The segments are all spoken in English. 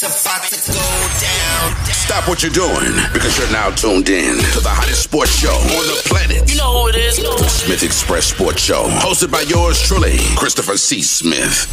about to go down. Stop what you're doing because you're now tuned in to the hottest sports show on the planet. You know who it is. The Smith Express Sports Show, hosted by yours truly, Christopher C. Smith.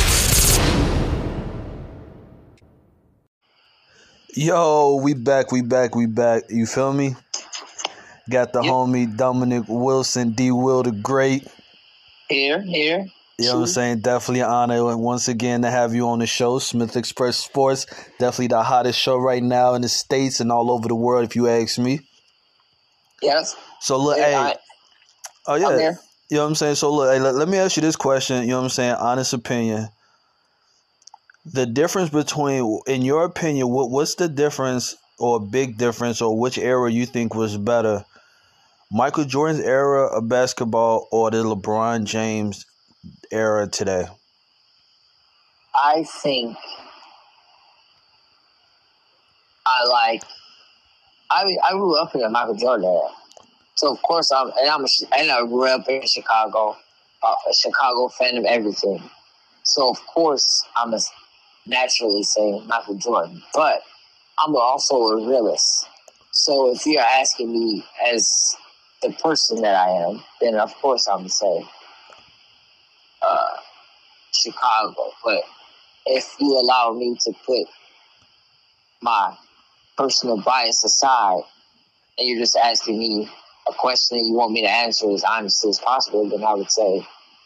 Yo, we back. You feel me? Got the homie Dominic Wilson, D. Will the Great. Here. You know what I'm saying? Definitely an honor once again to have you on the show. Smith Express Sports, definitely the hottest show right now in the States and all over the world, if you ask me. Yes. So look, I'm here. You know what I'm saying? So look, let me ask you this question. You know what I'm saying? Honest opinion. The difference between, in your opinion, what's the difference or big difference or which era you think was better? Michael Jordan's era of basketball or the LeBron James era today? I think I grew up in the Michael Jordan era. So of course I grew up in Chicago, a Chicago fan of everything. So of course I'm naturally saying Michael Jordan, but I'm also a realist. So if you're asking me as the person that I am, then of course I'm gonna say Chicago. But if you allow me to put my personal bias aside and you're just asking me a question that you want me to answer as honestly as possible, then I would say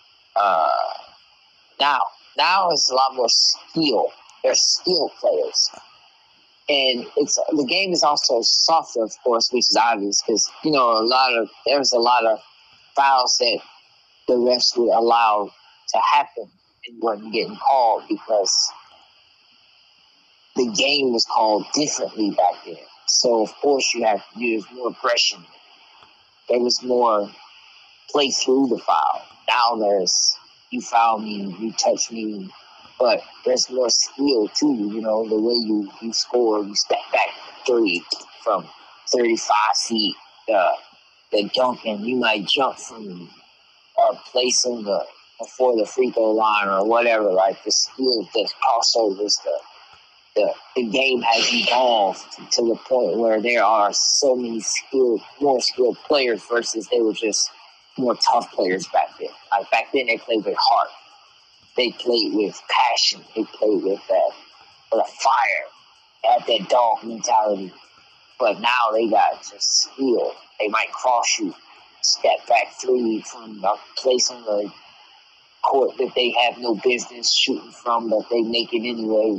now it's a lot more skill. They're skill players. And the game is also softer, of course, which is obvious because, there's a lot of fouls that the refs would allow to happen and wasn't getting called because the game was called differently back then. So, of course, there's more aggression. There was more play through the foul. Now there's, you foul me, you touch me, but there's more skill too, the way you score, you step back three from 35 feet, the dunking, you might jump from a place before the free throw line or whatever, like the skill, the crossovers, the game has evolved to the point where there are so many more skilled players versus they were just more tough players back then. Like back then they played with heart. They played with passion. They played with a fire. They had that dog mentality. But now they got just skill. They might cross you, step back three from a place on the court that they have no business shooting from, but they make it anyway,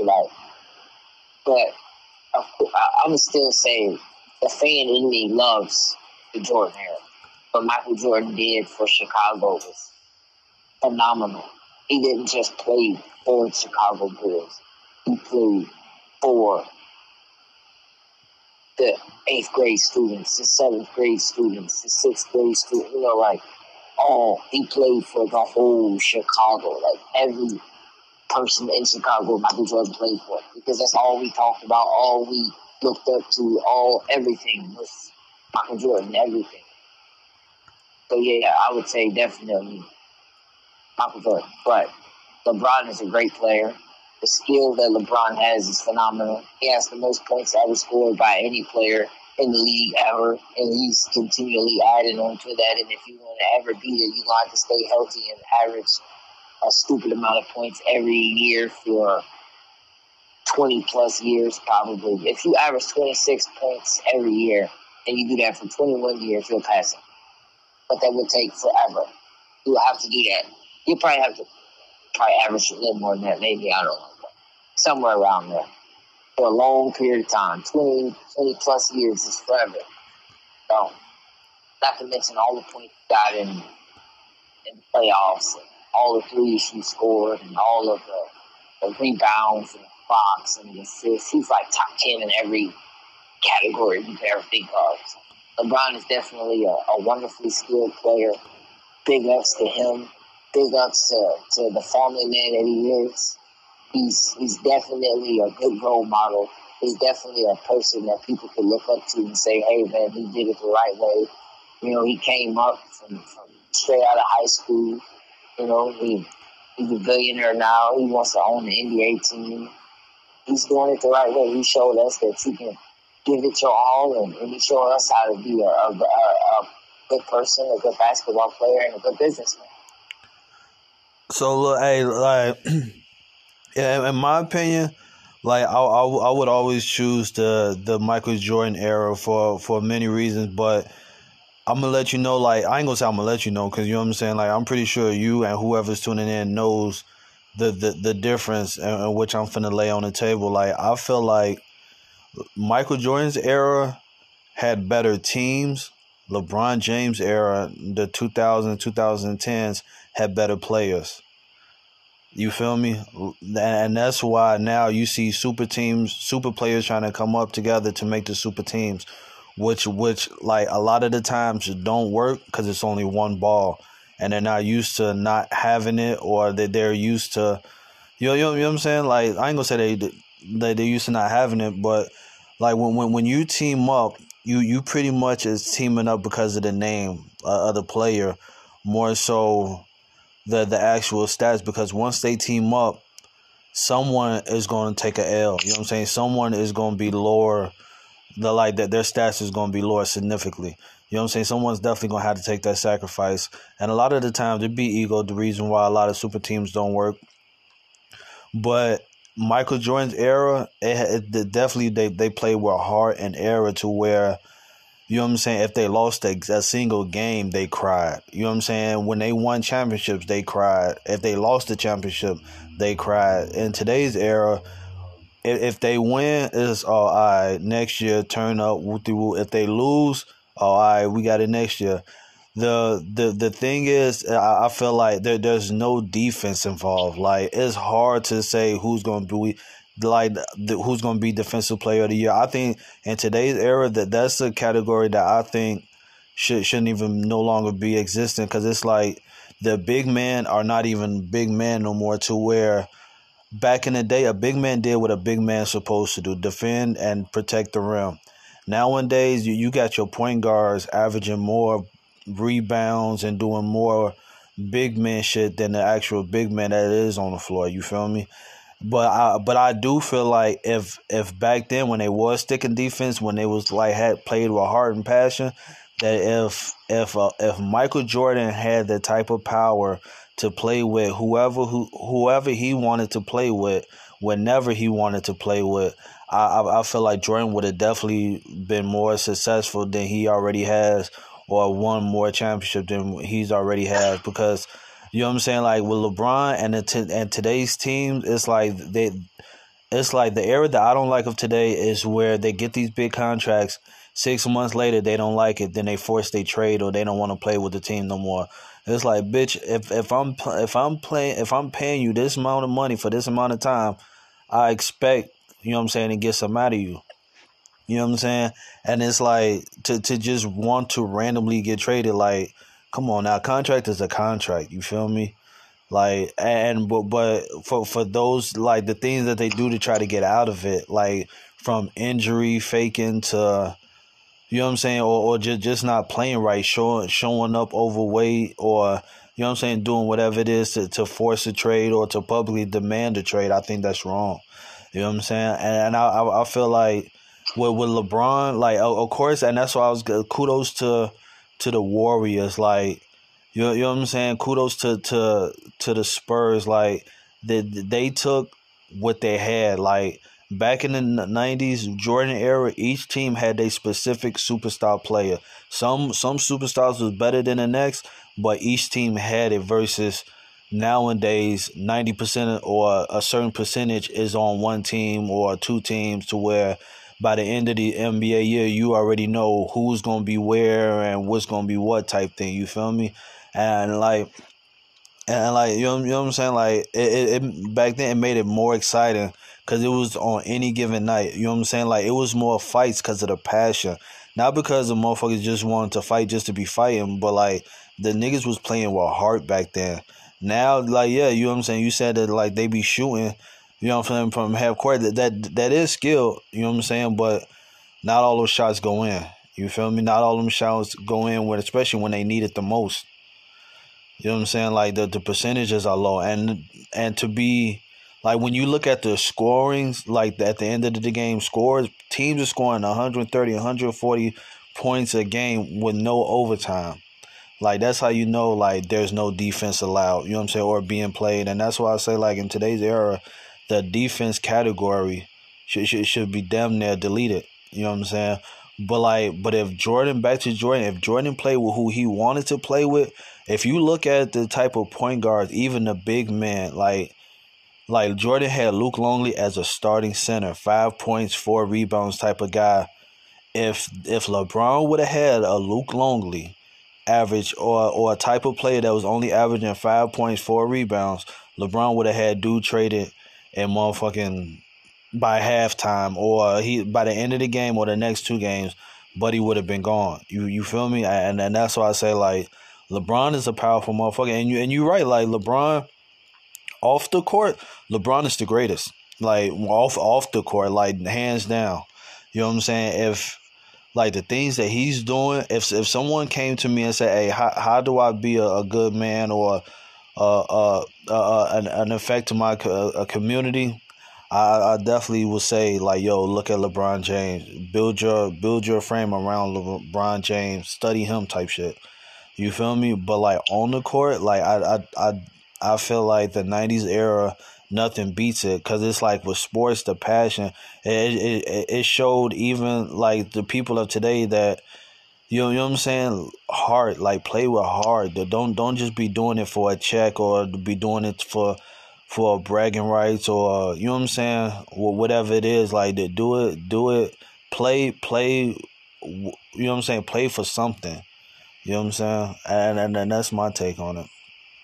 But I'm going to still say the fan in me loves the Jordan era. What Michael Jordan did for Chicago was phenomenal. He didn't just play for the Chicago Bulls. He played for the 8th grade students, the 7th grade students, the 6th grade students, he played for the whole Chicago. Like every person in Chicago, Michael Jordan played for, because that's all we talked about, all we looked up to, everything was Michael Jordan, everything. So yeah, I would say definitely Michael Jordan. But LeBron is a great player. The skill that LeBron has is phenomenal. He has the most points ever scored by any player in the league ever, and he's continually adding on to that. And if you want to ever beat it, you're going to have to stay healthy and average a stupid amount of points every year for 20-plus years, probably. If you average 26 points every year, and you do that for 21 years, you'll pass it. But that would take forever. You'll have to do that. You'll probably have to average a little more than that, maybe, I don't know. Somewhere around there. For a long period of time. 20-plus years is forever. So, not to mention all the points you got in the playoffs, and all the threes you scored, and all of the rebounds and the blocks and the assists. He's like top 10 in every category you can ever think of. So LeBron is definitely a wonderfully skilled player. Big ups to him. Big ups to the family man that he is. He's definitely a good role model. He's definitely a person that people can look up to and say, hey, man, he did it the right way. He came up from straight out of high school. He's a billionaire now. He wants to own the NBA team. he's doing it the right way. He showed us that you can give it your all, and he showed us how to be a good person, a good basketball player, and a good businessman. So look, hey, like, yeah, in my opinion, like I would always choose the Michael Jordan era for many reasons, but I'm gonna let you know. Like, I ain't gonna say I'm gonna let you know, because you know what I'm saying. Like, I'm pretty sure you and whoever's tuning in knows the difference in which I'm finna lay on the table. Like, I feel like Michael Jordan's era had better teams. LeBron James era, the 2000s, 2010s, had better players. You feel me? And that's why now you see super teams, super players trying to come up together to make the super teams, which like a lot of the times don't work because it's only one ball, and they're not used to not having it, or that they're used to, you know what I'm saying? Like, I ain't gonna say they're used to not having it, but like when you team up, you pretty much is teaming up because of the name of the player, more so the actual stats, because once they team up, someone is going to take a L. You know what I'm saying? Someone is going to be lower. Their stats is going to be lower significantly. You know what I'm saying? Someone's definitely going to have to take that sacrifice. And a lot of the times it be ego, the reason why a lot of super teams don't work. But Michael Jordan's era, it definitely they played with heart and era, to where, you know what I'm saying, if they lost a single game, they cried. You know what I'm saying? When they won championships, they cried. If they lost the championship, they cried. In today's era, if they win, it's all right. Next year, turn up. If they lose, all right, we got it next year. The thing is, I feel like there's no defense involved. Like, it's hard to say who's going to be who's going to be defensive player of the year. I think in today's era that's a category that I think shouldn't even no longer be existing, because it's like the big men are not even big men no more, to where back in the day a big man did what a big man's supposed to do: defend and protect the rim. Nowadays you got your point guards averaging more rebounds and doing more big man shit than the actual big man that is on the floor. You feel me? But I do feel like if back then, when they was sticking defense, when they was like had played with heart and passion, that if Michael Jordan had the type of power to play with whoever he wanted to play with, whenever he wanted to play with, I feel like Jordan would have definitely been more successful than he already has, or won more championship than he's already had, because, you know what I'm saying, like with LeBron and today's teams, it's like the era that I don't like of today is where they get these big contracts. 6 months later, they don't like it, then they force they trade, or they don't want to play with the team no more. It's like, bitch, if I'm paying you this amount of money for this amount of time, I expect, you know what I'm saying, to get some out of you. You know what I'm saying? And it's like to just want to randomly get traded. Like, come on now, contract is a contract. You feel me? Like, but for those, like, the things that they do to try to get out of it, like from injury faking to, you know what I'm saying, or just not playing right, showing up overweight, or, you know what I'm saying, doing whatever it is to force a trade or to publicly demand a trade, I think that's wrong. You know what I'm saying? And I feel like with LeBron, like, of course, and that's why I was good. Kudos to the Warriors, like, you know what I'm saying. Kudos to the Spurs, like they took what they had. Like, back in the 90s, Jordan era, each team had a specific superstar player. Some superstars was better than the next, but each team had it. Versus nowadays, 90% or a certain percentage is on one team or two teams, to where by the end of the NBA year, you already know who's going to be where and what's going to be what type thing. You feel me? And like, you know what I'm saying? Like, it back then, it made it more exciting because it was on any given night. You know what I'm saying? Like, it was more fights because of the passion. Not because the motherfuckers just wanted to fight just to be fighting, but like, the niggas was playing with heart back then. Now, like, yeah, you know what I'm saying? You said that, like, they be shooting, you know what I'm saying, from half court. That is skill, you know what I'm saying? But not all those shots go in. You feel me? Not all them shots go in, especially when they need it the most. You know what I'm saying? Like, the percentages are low. And to be, Like when you look at the scorings, like at the end of the game scores, teams are scoring 130, 140 points a game with no overtime. Like that's how you know like there's no defense allowed, you know what I'm saying, or being played. And that's why I say like in today's era, the defense category should be damn near deleted. You know what I'm saying? But if Jordan played with who he wanted to play with, if you look at the type of point guards, even the big man, like Jordan had Luke Longley as a starting center, 5 points, 4 rebounds type of guy. If LeBron would have had a Luke Longley average or a type of player that was only averaging 5 points, 4 rebounds, LeBron would have had dude traded and motherfucking by halftime or by the end of the game or the next 2 games, Buddy would have been gone. You feel me? And that's why I say like LeBron is a powerful motherfucker. And you're right, like LeBron off the court, LeBron is the greatest. Like off the court, like hands down. You know what I'm saying? If like the things that he's doing, if someone came to me and said, "Hey, how do I be a good man or an effect to my community?" I definitely would say like, "Yo, look at LeBron James. Build your frame around LeBron James. Study him, type shit." You feel me? But like on the court, like I feel like the '90s era, nothing beats it, because it's like with sports, the passion, it showed even like the people of today that you know what I'm saying, heart, like play with heart. Don't just be doing it for a check or be doing it for bragging rights or you know what I'm saying, whatever it is. Like do it, play. You know what I'm saying, play for something. You know what I'm saying, and that's my take on it.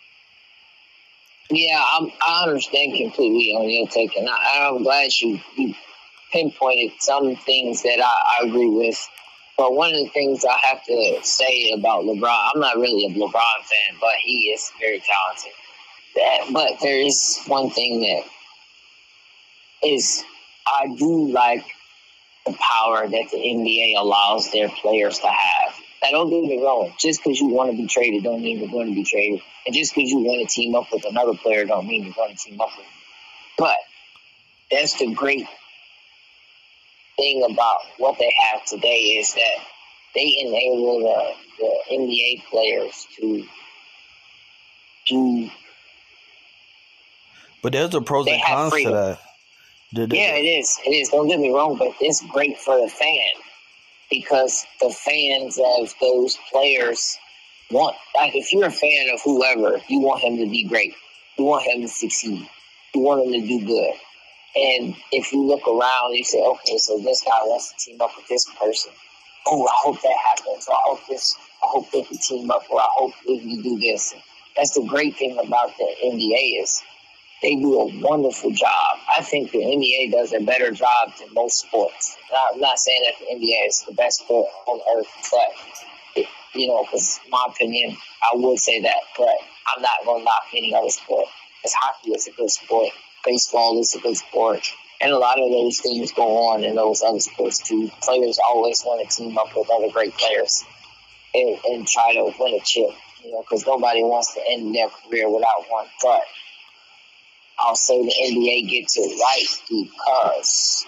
Yeah, I understand completely on your take, and I'm glad you pinpointed some things that I agree with. But one of the things I have to say about LeBron, I'm not really a LeBron fan, but he is very talented. But there is one thing that is, I do like the power that the NBA allows their players to have. Now, don't get me wrong. Just because you want to be traded don't mean you're going to be traded. And just because you want to team up with another player don't mean you're going to team up with him. But that's the great thing about what they have today is that they enable the NBA players to do. But there's the pros and cons to that. Yeah, it is. It is. Don't get me wrong, but it's great for the fan. Because the fans of those players want, like if you're a fan of whoever, you want him to be great. You want him to succeed. You want him to do good. And if you look around, you say, okay, so this guy wants to team up with this person. Oh, I hope that happens. Or I hope they can team up. Or I hope they can do this. And that's the great thing about the NBA is they do a wonderful job. I think the NBA does a better job than most sports. I'm not saying that the NBA is the best sport on earth, but, because my opinion, I would say that. But I'm not going to knock any other sport. Because hockey is a good sport. Baseball is a good sport. And a lot of those things go on in those other sports, too. Players always want to team up with other great players and try to win a chip, because nobody wants to end their career without one. But I'll say the NBA gets it right because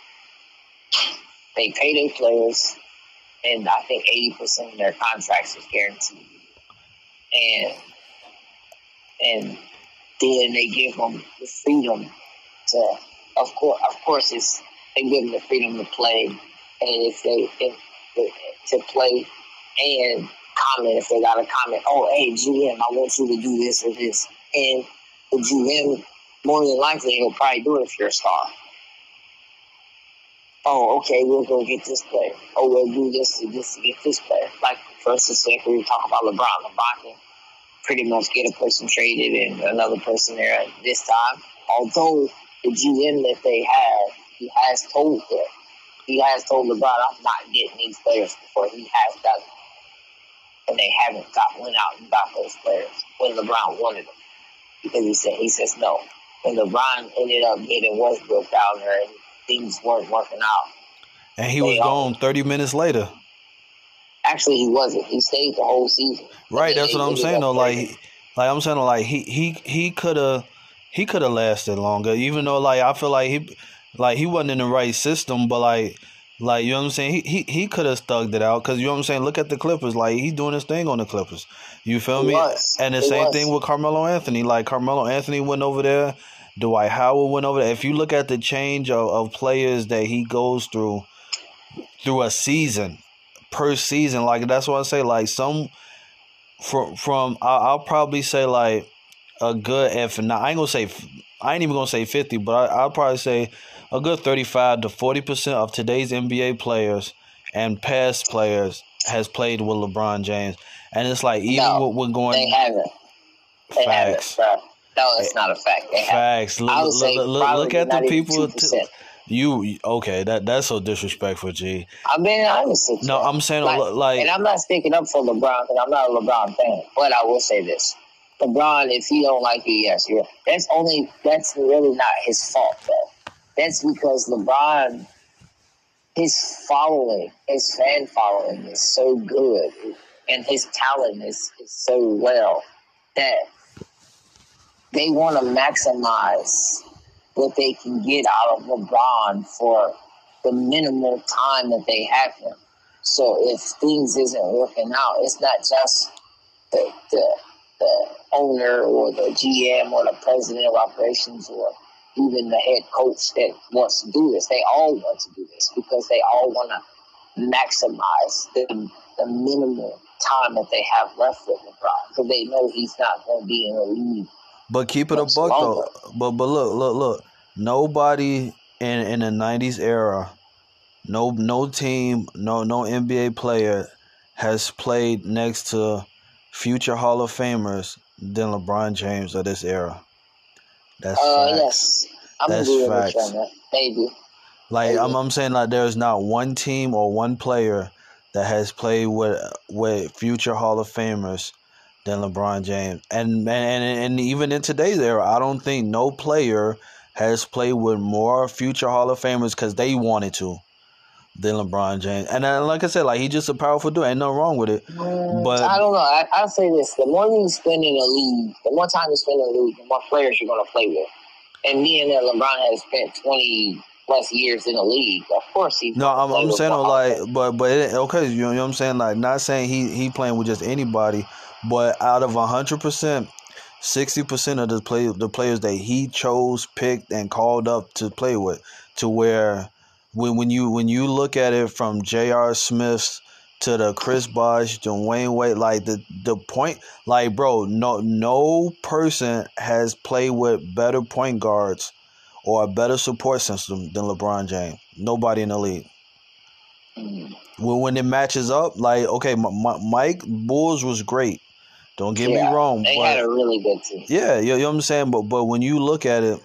they pay their players, and I think 80% of their contracts is guaranteed. And then they give them the freedom to, of course, they give them the freedom to play, and to play and comment if they got a comment. Oh, hey GM, I want you to do this or this, and the GM, more than likely, he'll probably do it if you're a star. Oh, okay, we'll go get this player. Oh, we'll do this to get this player. Like, for instance, if we talk about LeBron. LeBron can pretty much get a person traded and another person there at this time. Although the GM that they have, he has told LeBron, I'm not getting these players before he has done it. And they haven't went out and got those players when LeBron wanted them. Because he says no. And LeBron ended up getting Westbrook down there, and things weren't working out. And he was gone 30 minutes later. Actually, he wasn't. He stayed the whole season. Right, that's what I'm saying though. Like I'm saying, like he could have he could have lasted longer. Even though like I feel like he wasn't in the right system, but like you know what I'm saying. He could have stuck it out because you know what I'm saying. Look at the Clippers. Like he's doing his thing on the Clippers. You feel me? And the same thing with Carmelo Anthony. Like Carmelo Anthony went over there. Dwight Howard went over there. If you look at the change of players that he goes through a season, per season, like that's what I say. Like some from I'll probably say like a good I ain't even gonna say 50, but I'll probably say a good 35 to 40% of today's NBA players and past players has played with LeBron James, and it's like even we're going. They haven't. They facts. haven't, bro. No, that's not a fact. They facts. Look at the people. You okay? That's so disrespectful, G. I'm being honest with you. No, I'm saying like, and I'm not sticking up for LeBron because I'm not a LeBron fan. But I will say this: LeBron, if he don't like you, yes, that's really not his fault, though. That's because LeBron, his fan following is so good, and his talent is so well that they want to maximize what they can get out of LeBron for the minimal time that they have him. So if things isn't working out, it's not just the owner or the GM or the president of operations or even the head coach that wants to do this. They all want to do this because they all want to maximize the minimal time that they have left with LeBron because they know he's not going to be in the league. But keep it a buck though. But look. Nobody in the 90s era, no team, no NBA player has played next to future Hall of Famers than LeBron James of this era. That's facts. Yes. That's facts. Maybe. Like I'm saying, like there's not one team or one player that has played with future Hall of Famers than LeBron James. And even in today's era, I don't think no player has played with more future Hall of Famers because they wanted to than LeBron James. And like I said, like he's just a powerful dude. Ain't nothing wrong with it. But I don't know. I'll say this. The more you spend in the league, the more time you spend in the league, the more players you're going to play with. And me and LeBron has spent 20 plus years in the league. Of course he's I'm saying like, okay, you know what I'm saying? Like, not saying he playing with just anybody, but out of 100%, 60% of the players that he chose, picked, and called up to play with, to where when you look at it from J.R. Smith to the Chris Bosh, Dwayne Wade, like the point, like bro, no person has played with better point guards or a better support system than LeBron James. Nobody in the league. When it matches up, like okay, Mike Bulls was great. Don't get me wrong. They had a really good team. Yeah, you know what I'm saying? But when you look at it,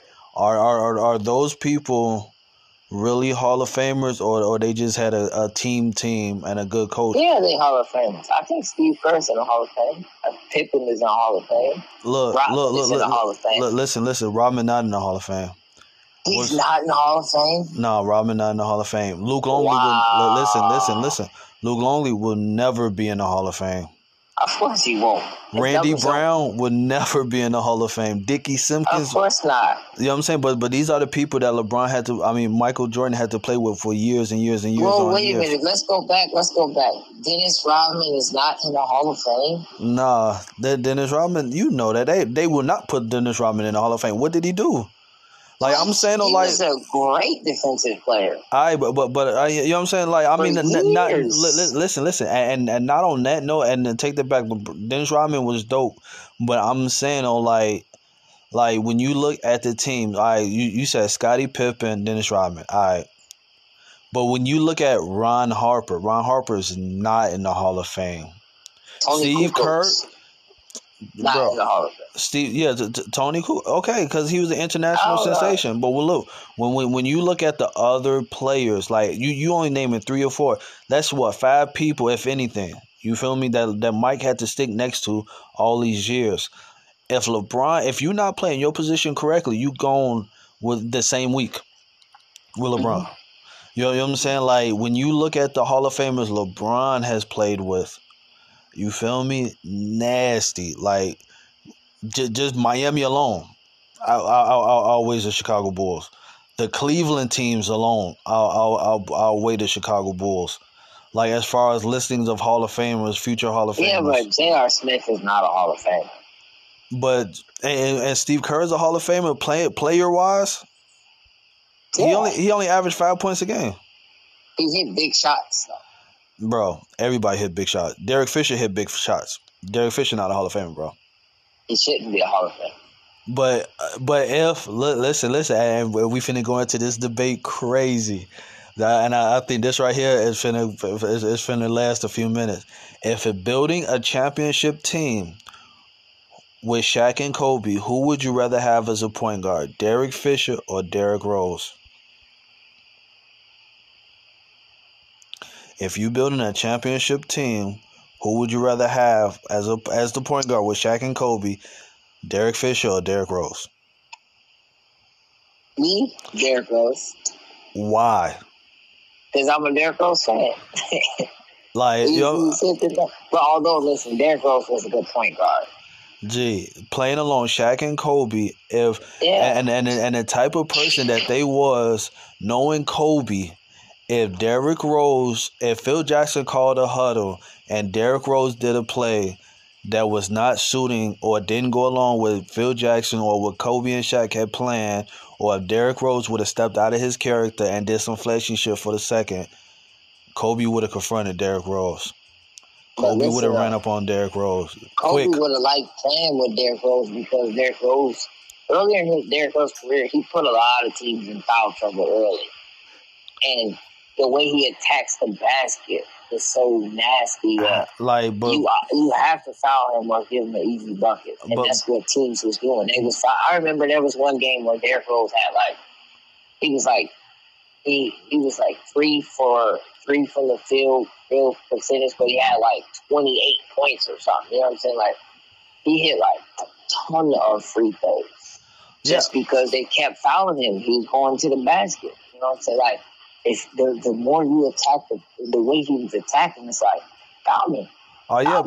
are those people really Hall of Famers or they just had a team and a good coach? Yeah, they Hall of Famers. I think Steve Kerr's in the Hall of Fame. Pippen is in the Hall of Fame. Look, in the Hall of Fame. Listen. Rodman not in the Hall of Fame. He's not in the Hall of Fame? No, Rodman not in the Hall of Fame. Luke Longley will listen. Luke Longley will never be in the Hall of Fame. Of course he won't. Randy Brown would never be in the Hall of Fame. Dickie Simpkins. Of course not. You know what I'm saying? But these are the people that Michael Jordan had to play with for years and years and years. Well, wait a minute. Let's go back. Dennis Rodman is not in the Hall of Fame? Nah. Dennis Rodman, you know that. They will not put Dennis Rodman in the Hall of Fame. What did he do? Like I'm saying, he was a great defensive player. But you know what I'm saying. Like I mean, not listen, and not on that note, and then take that back. Dennis Rodman was dope, but I'm saying like when you look at the team, you said Scottie Pippen, Dennis Rodman, but when you look at Ron Harper is not in the Hall of Fame. Steve Kerr. Not in the Hall of Fame. Tony Kukoc. Okay, because he was an international sensation. Right. But look, when you look at the other players, like you only naming 3 or 4. That's what 5 people, if anything. You feel me? That Mike had to stick next to all these years. If you're not playing your position correctly, you gone with the same week with LeBron. Mm-hmm. You know what I'm saying? Like when you look at the Hall of Famers LeBron has played with. You feel me? Nasty. Like, just Miami alone. I'll weigh the Chicago Bulls. The Cleveland teams alone, I'll weigh the Chicago Bulls. Like as far as listings of Hall of Famers, future Hall of Famers. Yeah, but J.R. Smith is not a Hall of Famer. But and Steve Kerr's a Hall of Famer player wise. Yeah. He only averaged 5 points a game. He hit big shots, though. Bro, everybody hit big shots. Derek Fisher hit big shots. Derek Fisher not a Hall of Famer, bro. He shouldn't be a Hall of Famer. But if listen, and we finna go into this debate crazy, and I think this right here is finna last a few minutes. If it building a championship team with Shaq and Kobe, who would you rather have as a point guard, Derek Fisher or Derrick Rose? If you building a championship team, who would you rather have as the point guard with Shaq and Kobe, Derek Fisher or Derrick Rose? Me, Derrick Rose. Why? Because I'm a Derrick Rose fan. Like, but although, listen, Derrick Rose was a good point guard. Playing along Shaq and Kobe, and the type of person that they was, knowing Kobe, if Phil Jackson called a huddle and Derrick Rose did a play that was not suiting or didn't go along with Phil Jackson or what Kobe and Shaq had planned, or if Derrick Rose would have stepped out of his character and did some flashy shit for the second, Kobe would have confronted Derrick Rose. Kobe would have ran up on Derrick Rose. Kobe would have liked playing with Derrick Rose because Derrick Rose, earlier in his Derrick Rose career, he put a lot of teams in foul trouble early. And the way he attacks the basket is so nasty that you have to foul him or give him an easy bucket. And that's what teams was doing. I remember there was one game where Derrick Rose had he was 3 from the field percentage, but he had 28 points or something. You know what I'm saying? He hit a ton of free throws just because they kept fouling him. He was going to the basket. You know what I'm saying? If the more you attack the way he was attacking, it's foul me. Oh yeah,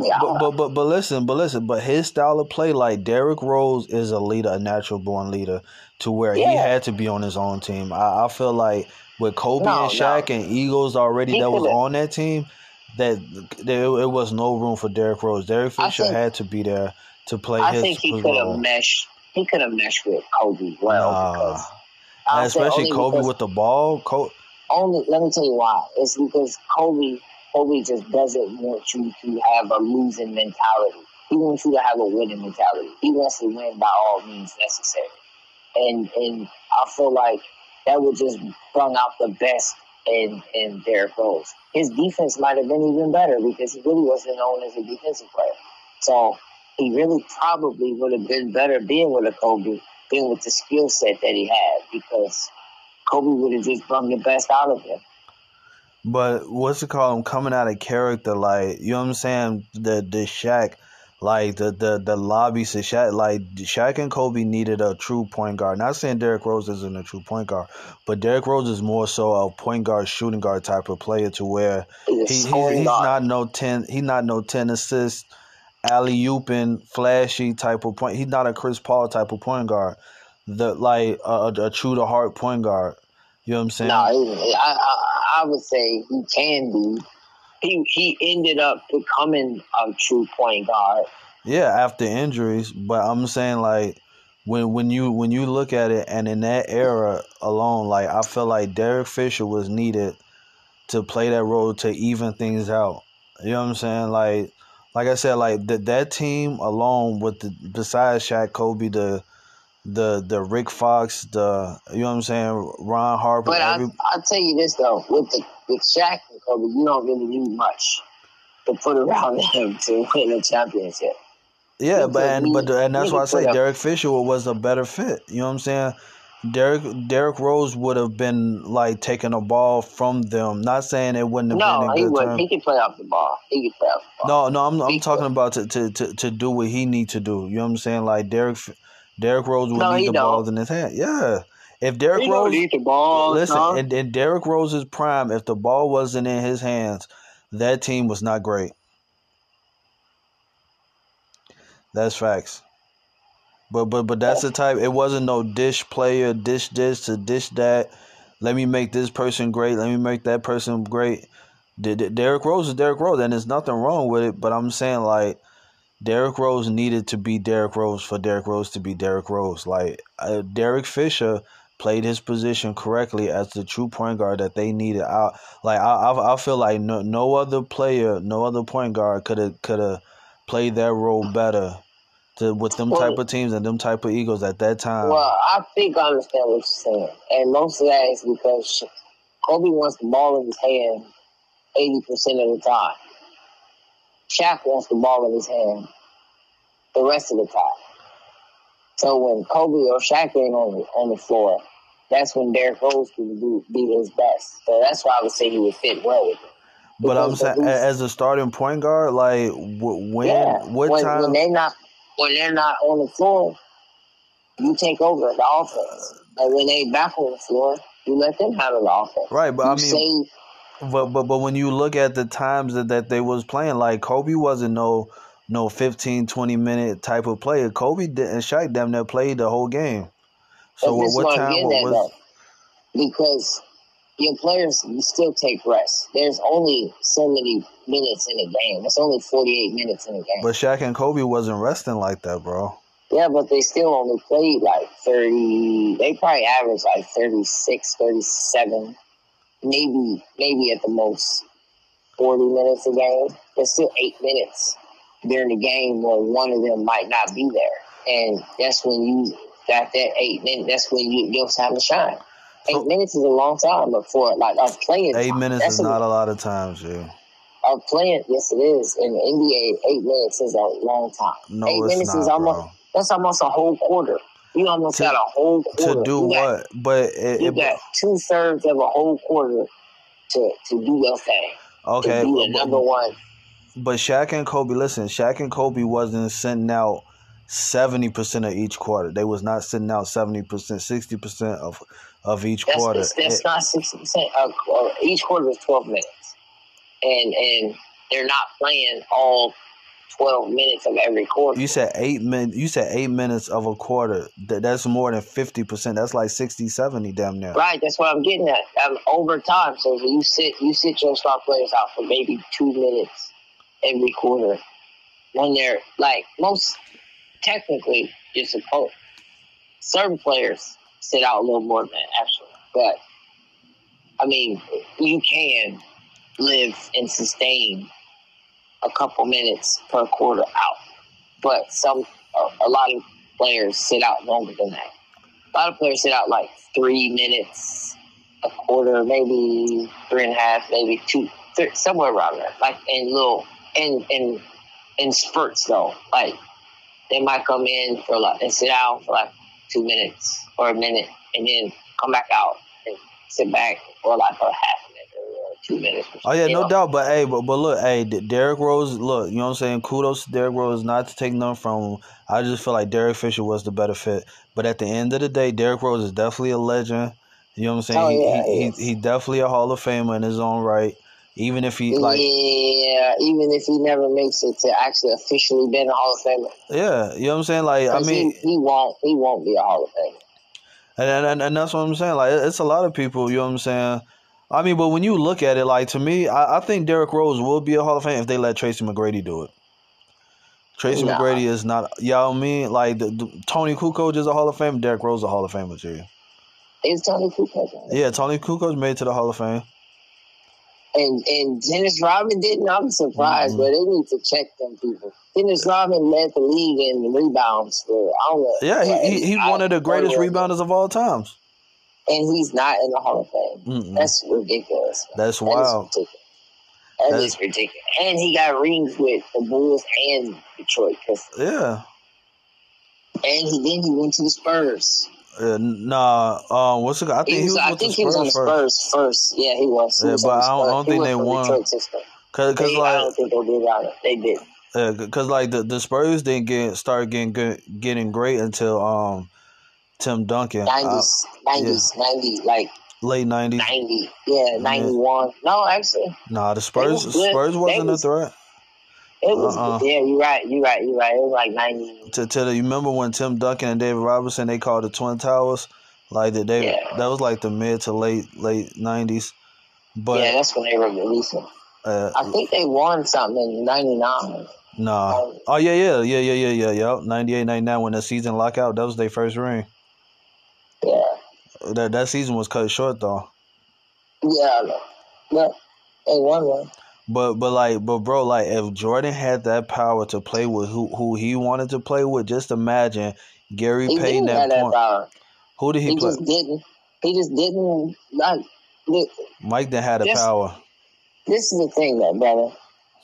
but his style of play, Derrick Rose is a leader, a natural born leader, to where he had to be on his own team. I feel like with Kobe and Shaq and Eagles already that was on that team, that it was no room for Derrick Rose. Derek Fisher had to be there to play his. I think he could have meshed. He could have meshed with Kobe well especially Kobe with the ball. Let me tell you why. It's because Kobe just doesn't want you to have a losing mentality. He wants you to have a winning mentality. He wants to win by all means necessary. And I feel like that would just bring out the best in Derrick Rose. His defense might have been even better because he really wasn't known as a defensive player. So he really probably would have been better being with a Kobe, being with the skill set that he had, because Kobe would have just brought the best out of him. But what's it called? I'm coming out of character, you know what I'm saying? The Shaq, the lobby said Shaq and Kobe needed a true point guard. Not saying Derrick Rose isn't a true point guard, but Derrick Rose is more so a point guard, shooting guard type of player, to where he's not no 10 assists, alley-ooping, flashy type of point. He's not a Chris Paul type of point guard. A true to heart point guard. You know what I'm saying? No, I would say he can be. He ended up becoming a true point guard. Yeah, after injuries, but I'm saying when you look at it, and in that era alone, I feel like Derek Fisher was needed to play that role to even things out. You know what I'm saying? Like I said, that team alone besides Shaq, Kobe, the Rick Fox, you know what I'm saying, Ron Harper. But I'll tell you this though, with Shaq and Kobe, you don't really need much to put around them to win a championship. Yeah, but that's why I say Derek Fisher was a better fit. You know what I'm saying? Derrick Rose would have been taking the ball from them. Not saying it wouldn't have been a good term. He could play off the ball. No, I'm talking about to do what he need to do. You know what I'm saying? Derrick Rose would need the ball in his hand. Yeah. If Derrick Rose need the ball, listen, in Derrick Rose's prime, if the ball wasn't in his hands, that team was not great. That's facts. But that's the type. It wasn't no dish player, dish this to dish that. Let me make this person great. Let me make that person great. Derrick Rose is Derrick Rose, and there's nothing wrong with it. But I'm saying, like, Derrick Rose needed to be Derrick Rose for Derrick Rose to be Derrick Rose. Like, Derek Fisher played his position correctly as the true point guard that they needed. I feel like no other player, no other point guard could have played that role better with them type of teams and them type of Eagles at that time. Well, I think I understand what you're saying, and most of that is because Kobe wants the ball in his hand 80% of the time. Shaq wants the ball in his hand the rest of the time. So when Kobe or Shaq ain't on the floor, that's when Derrick Rose can be his best. So that's why I would say he would fit well with him. But I'm saying, as a starting point guard, like when they're not on the floor, you take over the offense. And when they back on the floor, you let them handle the offense. Right, but But when you look at the times that they was playing, like Kobe wasn't no 15, 20-minute type of player. Kobe and Shaq damn near played the whole game. So what time was? Because your players still take rest. There's only so many minutes in a game. It's only 48 minutes in a game. But Shaq and Kobe wasn't resting like that, bro. Yeah, but they still only played like 30. They probably averaged like 36, 37. Maybe at the most 40 minutes a game. There's still 8 minutes during the game where one of them might not be there. And that's when you got that 8 minutes. That's when your time to shine. 8 minutes is a long time, but for like of playing, 8 minutes is not a lot of times, yeah. Of playing, yes, it is. In the NBA, 8 minutes is a long time. No, 8 minutes is almost a whole quarter. You almost got a whole quarter. To do what? But you got 2/3 of a whole quarter to do your thing. Okay, to be the number one. But Shaq and Kobe wasn't sending out 70% of each quarter. They was not sending out 70%, 60% of each quarter. That's not 60%. Each quarter is 12 minutes, and they're not playing all 12 minutes of every quarter. You said 8 minutes. You said 8 minutes of a quarter. That's more than 50%. That's like 60, 70 damn near. Right. That's what I'm getting at. Over time. So you sit your star players out for maybe 2 minutes every quarter. When they're like most technically, you're supposed. Certain players sit out a little more than that, actually. But I mean, you can live and sustain a couple minutes per quarter out. But a lot of players sit out longer than that. A lot of players sit out like 3 minutes a quarter, maybe 3.5, maybe 2, somewhere around there. Like in spurts though. Like they might come in and sit out for like 2 minutes or a minute and then come back out and sit back for like a half 2 minutes. Oh yeah, no doubt. But hey, but look, hey, Derrick Rose. Look, you know what I'm saying. Kudos to Derrick Rose. Not to take nothing from him. I just feel like Derek Fisher was the better fit. But at the end of the day, Derrick Rose is definitely a legend. You know what I'm saying. He definitely a Hall of Famer in his own right. Even if he even if he never makes it to actually officially be a Hall of Famer. Yeah, you know what I'm saying. Like I mean, he won't be a Hall of Famer. And that's what I'm saying. Like it's a lot of people. You know what I'm saying. I mean, but when you look at it, like, to me, I think Derrick Rose will be a Hall of Fame if they let Tracy McGrady do it. Tracy McGrady is not, you know what I mean? Like, Tony Kukoc is a Hall of Fame. Derrick Rose is a Hall of Famer, too. Is Tony Kukoc? Yeah, Tony Kukoc made it to the Hall of Fame. And Dennis Rodman didn't. I'm surprised, but they need to check them people. Dennis Rodman led the league in rebounds for, I don't know. Yeah, he's one of the greatest rebounders of all times. And he's not in the Hall of Fame. Mm-mm. That's ridiculous. Man. That's wild. That is ridiculous. And he got rings with the Bulls and Detroit Pistons. Yeah. And he went to the Spurs. What's the guy? I think he was on the Spurs first. Yeah, he was. Yeah, but I don't think they won. Cause like, I don't think they did on it. They did. Yeah, because like the Spurs didn't start getting great until Tim Duncan. 90s, like late 90s. 90, 91. No, actually. Nah, the Spurs wasn't a threat. It was yeah, you're right. It was like 90. You remember when Tim Duncan and David Robinson, they called the Twin Towers? Like that that was like the mid to late 90s. But yeah, that's when they were releasing. I think they won something in 99. Nah. Oh yeah. 98, 99 when the season lockout, that was their first ring. Yeah. That season was cut short though. Yeah. They won one. But bro, like if Jordan had that power to play with who he wanted to play with, just imagine Gary Payton at point. Power. Who did he play? He just didn't like. Mike didn't have the power. This is the thing, though, brother.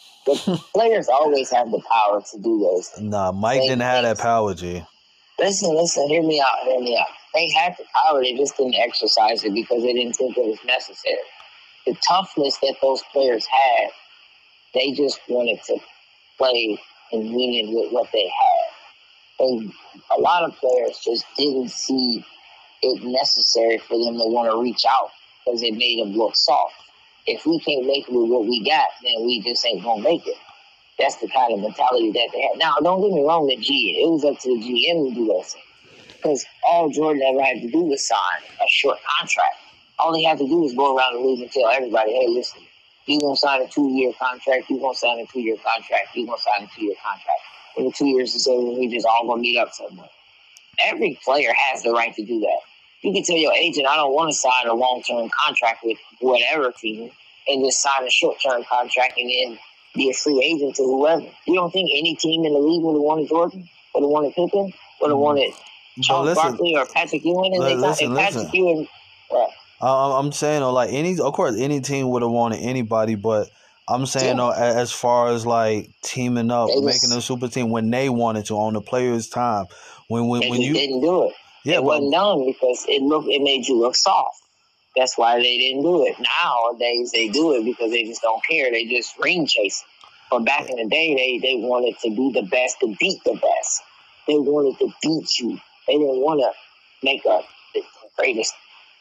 The players always have the power to do those things. Nah, Mike didn't have that power, G. Listen, hear me out. They had the power, they just didn't exercise it because they didn't think it was necessary. The toughness that those players had, they just wanted to play in union with what they had. And a lot of players just didn't see it necessary for them to want to reach out because it made them look soft. If we can't make it with what we got, then we just ain't going to make it. That's the kind of mentality that they had. Now, don't get me wrong, it was up to the GM to do those things. Because all Jordan ever had to do was sign a short contract. All he had to do was go around the league and tell everybody, hey, listen, you're going to sign a 2-year contract, you're going to sign a 2-year contract, you're going to sign a 2-year contract. When the 2 years is over, we just all going to meet up somewhere. Every player has the right to do that. You can tell your agent, I don't want to sign a long-term contract with whatever team and just sign a short-term contract and then be a free agent to whoever. You don't think any team in the league would have wanted Jordan? Would have wanted Pippen? Would have wanted Charles Barkley or Patrick Ewing? Patrick Ewing, what? I'm saying, like, of course, any team would have wanted anybody, but I'm saying, as far as, like, teaming up, making a super team when they wanted to on the players' time. When you didn't do it. It wasn't done because it made you look soft. That's why they didn't do it. Nowadays, they do it because they just don't care. They just ring chasing. But back in the day, they wanted to be the best, to beat the best. They wanted to beat you. They didn't want to make the greatest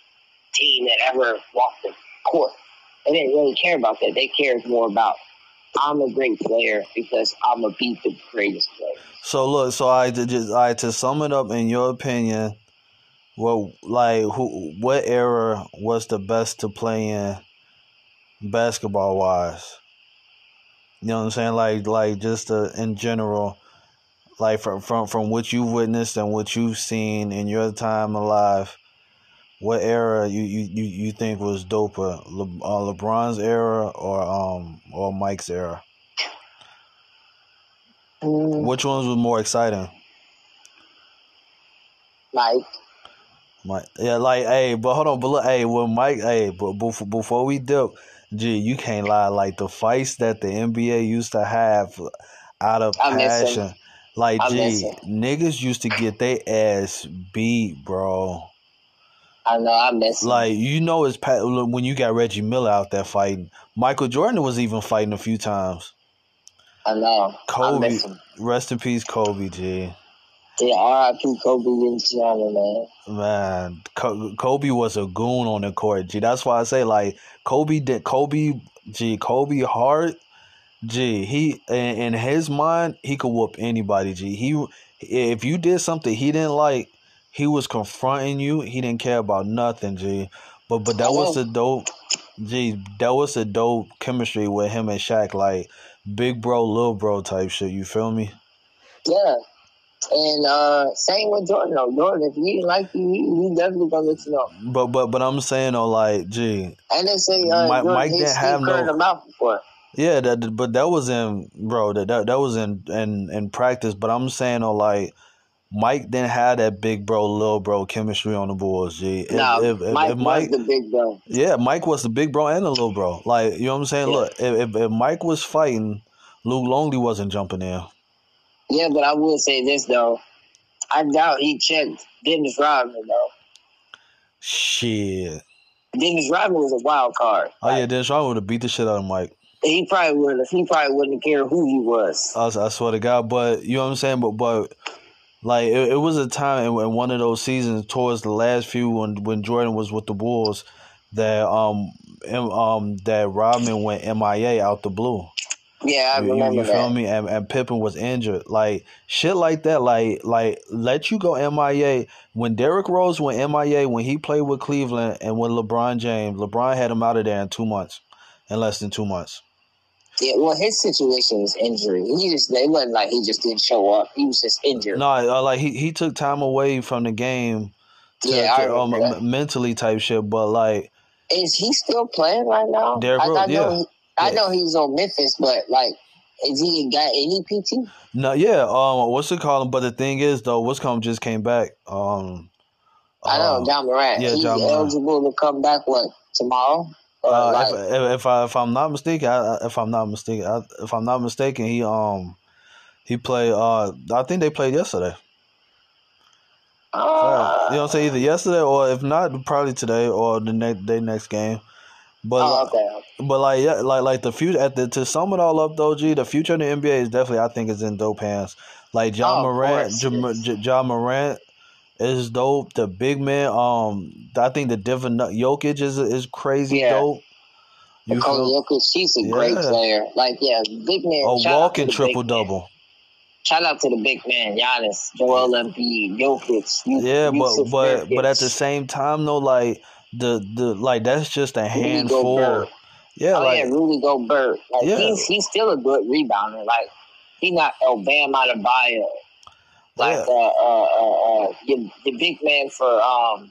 team that ever walked the court. They didn't really care about that. They cared more about, I'm a great player because I'm going to beat the greatest player. So look, to sum it up, in your opinion, what era was the best to play in, basketball wise? You know what I'm saying? Like just in general, like from what you've witnessed and what you've seen in your time alive, what era you think was doper? LeBron's era or Mike's era? Which ones was more exciting? Mike. Yeah, like, hey, but hold on, but look, hey, well, Mike, hey, but before we dip, G, you can't lie, like the fights that the NBA used to have out of passion, like, G, niggas used to get their ass beat, bro. I know, I miss him. Like, you know, it's when you got Reggie Miller out there fighting. Michael Jordan was even fighting a few times. I know. Kobe, I miss him. Rest in peace, Kobe, G. Yeah, R.I.P. Kobe Giannis, man. Man, Kobe was a goon on the court, G. That's why I say, like, Kobe hard, G. He, in his mind, he could whoop anybody, G. If you did something he didn't like, he was confronting you. He didn't care about nothing, G. But that was a dope, G. That was a dope chemistry with him and Shaq, like big bro, little bro type shit. You feel me? Yeah. And same with Jordan. Though. Jordan, if he didn't like you, he definitely gonna let you know. But I'm saying, though, like, G. And they say Mike didn't have no mouth before. Yeah, but that was in, bro. That was in practice. But I'm saying, though, like, Mike didn't have that big bro, little bro chemistry on the Bulls, G. Mike was the big bro. Yeah, Mike was the big bro and the little bro. Like, you know what I'm saying? Yeah. Look, if Mike was fighting, Luke Longley wasn't jumping in. Yeah, but I will say this, though. I doubt he checked Dennis Rodman, though. Shit. Dennis Rodman was a wild card. Oh, yeah, Dennis Rodman would have beat the shit out of Mike. He probably wouldn't have cared who he was. I swear to God. But, you know what I'm saying? But like, it was a time in one of those seasons towards the last few when Jordan was with the Bulls that that Rodman went MIA out the blue. Yeah, I remember you that. feel me? And Pippen was injured. Like shit like that. Like let you go MIA. When Derrick Rose went MIA when he played with Cleveland and with LeBron James, LeBron had him out of there in 2 months, in less than 2 months. Yeah, well, his situation was injury. It wasn't like he just didn't show up. He was just injured. No, like he took time away from the game to mentally type shit. But like, is he still playing right now? Derrick Rose, I know he's on Memphis, but like, has he got any PT? No, yeah. What's it called? But the thing is, though, Wisconsin just came back. I know Ja Morant. Yeah, he's Ja Morant. eligible to come back. What, tomorrow? If I'm not mistaken, he played. I think they played yesterday. You know what I'm saying? Either yesterday or if not, probably today or the next game. But but like the future to sum it all up though, G, the future in the NBA is definitely, I think, is in dope hands. Like Ja Morant is dope. The big man, I think the different Jokic is crazy dope. Nikola Jokic, he's a great player. Like, big man. A walking triple double. Shout out to the big man, Giannis, Joel Embiid, Jokic. But at the same time though, like the like that's just a handful. Rudy Gobert. Like he's still a good rebounder. Like he's not Bam Adebayo. Like the big man for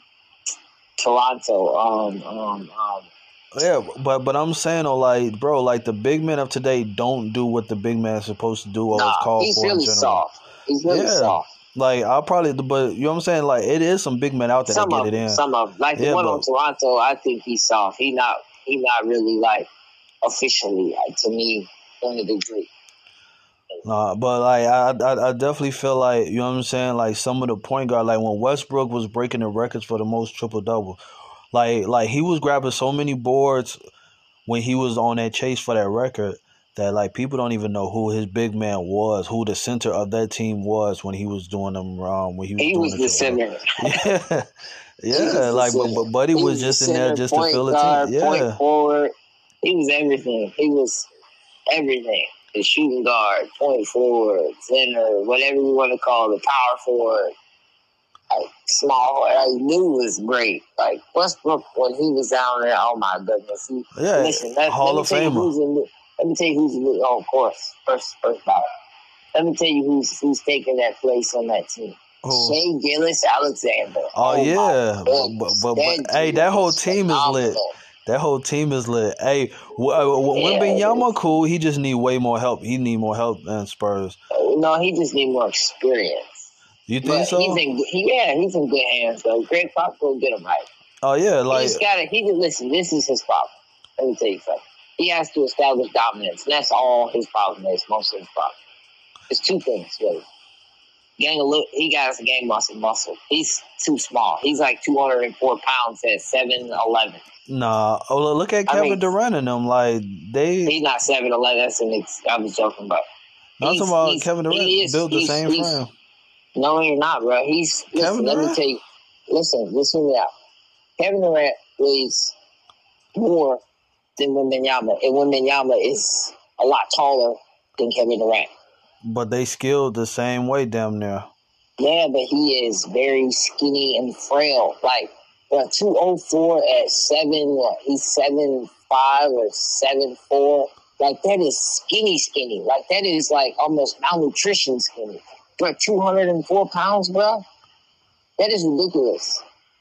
Toronto. But I'm saying though, like, bro, like the big men of today don't do what the big man is supposed to do or is called he's for really in general. soft. He's really soft. Like I'll probably, but you know what I'm saying? Like it is some big men out there that get it in. Some of like the one on Toronto, I think he's soft. He not really like officially to me in a degree. Nah, but like I definitely feel like, you know what I'm saying, like some of the point guard, like when Westbrook was breaking the records for the most triple double, like he was grabbing so many boards when he was on that chase for that record that like people don't even know who his big man was, who the center of that team was when he was doing them wrong. When he was the center. Like but Buddy was just in there just to fill the team. Point forward. He was everything. He was everything. The shooting guard, point forward, center, whatever you want to call it, power forward, like small. I knew was great. Like Westbrook when he was down there, oh my goodness. Hall of Famer. Let me tell you who's of course, first ballot. Let me tell you who's taking that place on that team. Shai Gilgeous-Alexander. But hey, that whole team is lit. That whole team is lit. Hey, Wembanyama cool. He just need way more help. He need more help than Spurs. No, he just need more experience. You think so? He's in good hands though. Greg Pop will get him right. Oh yeah, like he just listen. This is his problem. Let me tell you something. He has to establish dominance. And that's all his problem is. Most of his problem. It's two things really. He got a game muscle. He's too small. He's like 204 pounds at 7'11". Nah. Oh, look at Kevin Durant and them. Like he's not 7'11". I was joking about. I'm talking about Kevin Durant built the same frame. No, you're not, bro. Let me tell you. Listen to me out. Kevin Durant weighs more than Wembanyama, and Wembanyama is a lot taller than Kevin Durant. But they skilled the same way, damn near. Yeah, but he is very skinny and frail. Like 204 at 7. He's 7'5" or 7'4". Like that is skinny. Like that is like almost malnutrition skinny. But 204 pounds, bro. That is ridiculous.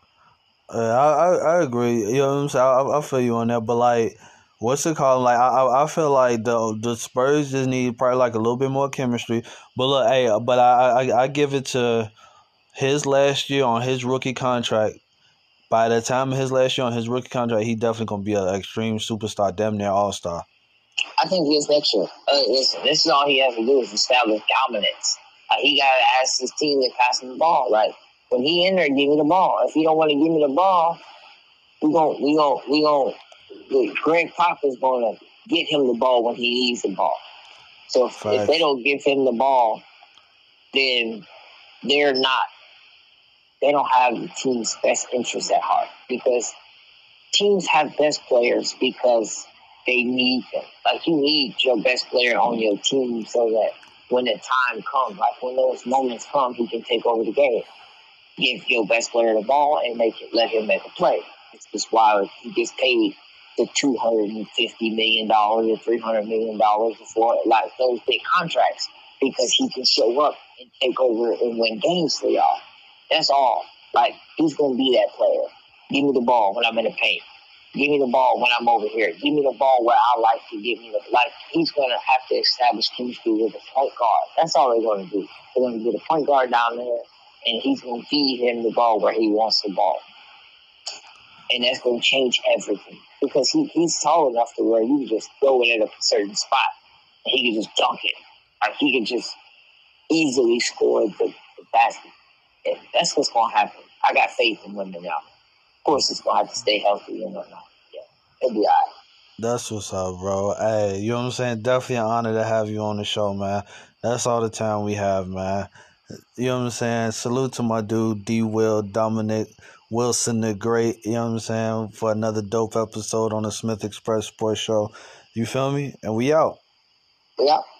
I agree. You know what I'm saying? I feel you on that. But like, what's it called? Like I feel like the Spurs just need probably like a little bit more chemistry. But look, I give it to his last year on his rookie contract. By the time of his last year on his rookie contract, he definitely gonna be an extreme superstar, damn near all-star. I think he is next year. Listen, this is all he has to do is establish dominance. He gotta ask his team to pass him the ball. Like when he in there, give me the ball. If you don't want to give me the ball, we gon' Greg Pop is gonna get him the ball when he needs the ball. So if they don't give him the ball, then they don't have the team's best interest at heart, because teams have best players because they need them. Like, you need your best player on your team so that when the time comes, like when those moments come, he can take over the game. Give your best player the ball and let him make a play. It's just why he gets paid the $250 million or $300 million for like those big contracts, because he can show up and take over and win games for y'all. That's all. Like, he's going to be that player. Give me the ball when I'm in the paint. Give me the ball when I'm over here. Give me the ball where I like to give me the... Like, he's going to have to establish chemistry with the point guard. That's all they're going to do. They're going to get a point guard down there, and he's going to feed him the ball where he wants the ball. And that's going to change everything. Because he's tall enough to where you can just throw it at a certain spot, and he can just dunk it. Like, he can just easily score the basket. And that's what's going to happen. I got faith in Wemby now. Of course, it's going to have to stay healthy and whatnot. Yeah, it'll be all right. That's what's up, bro. Hey, you know what I'm saying? Definitely an honor to have you on the show, man. That's all the time we have, man. You know what I'm saying? Salute to my dude, D. Will, Dominic Wilson the Great, you know what I'm saying, for another dope episode on the Smith Express Sports Show. You feel me? And we out. Yeah.